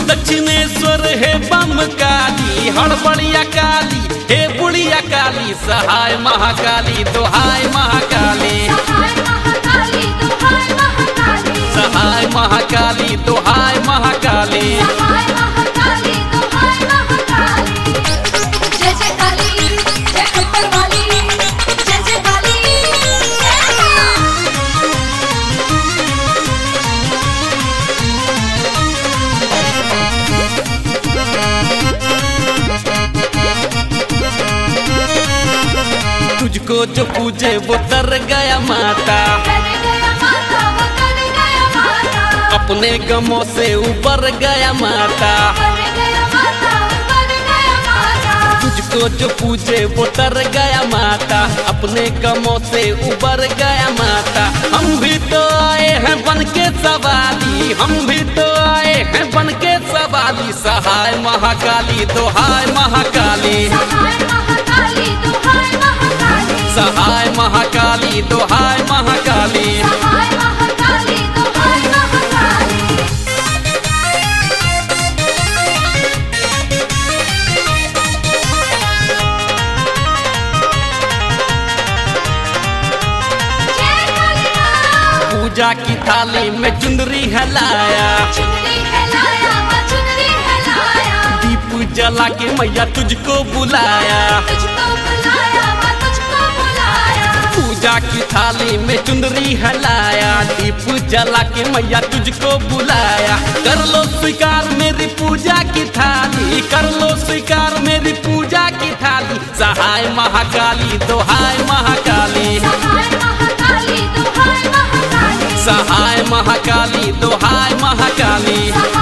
दक्षिणेश्वर हे बम काली हड़बड़िया काली हे बुढ़िया काली सहाय महाकाली दोहाय महाकाली सहाय महाकाली दोहाय महाकाली तुझको जो पूजे वो तर गया माता अपने गमों से उबर गया माता तुझको जो पूजे वो तर गया माता अपने गमों से उबर गया माता हम भी तो आए हैं बन के सवाली हम भी तो आए हैं बन के सवाली सहाय महाकाली दोहाय महाकाली सहाय महाकाली दोहाय महाकाली पूजा की थाली में चुनरी हिलाया दीप जला के मैया तुझको बुलाया पूजा की थाली में चुनरी हिलाया दीप जला के मैया तुझको बुलाया कर लो स्वीकार मेरी पूजा की थाली कर लो स्वीकार मेरी पूजा की थाली सहाय महाकाली दोहाय महाकाली सहाय महाकाली दोहाय महाकाली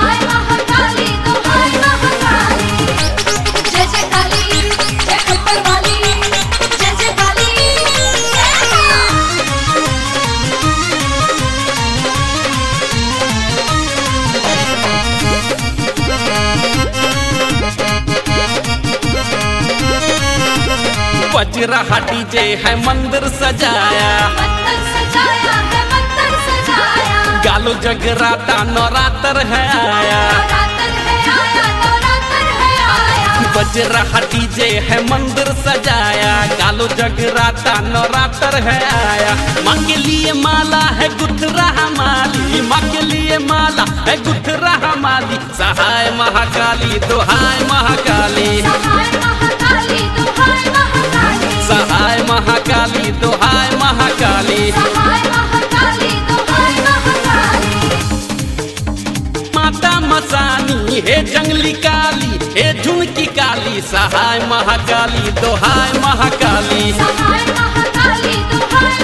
बजरहा डीजे है मंदिर सजाया गालो जगराता नवरात्र है आया बजरहा डीजे है मंदिर सजाया गालो जगराता नवरात्र है आया माँ के लिए माला है गुथरा माली माँ के लिए माला है गुथरा माली सहाय महाकाली दोहाय महाकाली सहाय महाकाली दोहाय महाकाली माता मसानी हे जंगली काली हे झुनकी काली सहाय महाकाली दोहाय महाकाली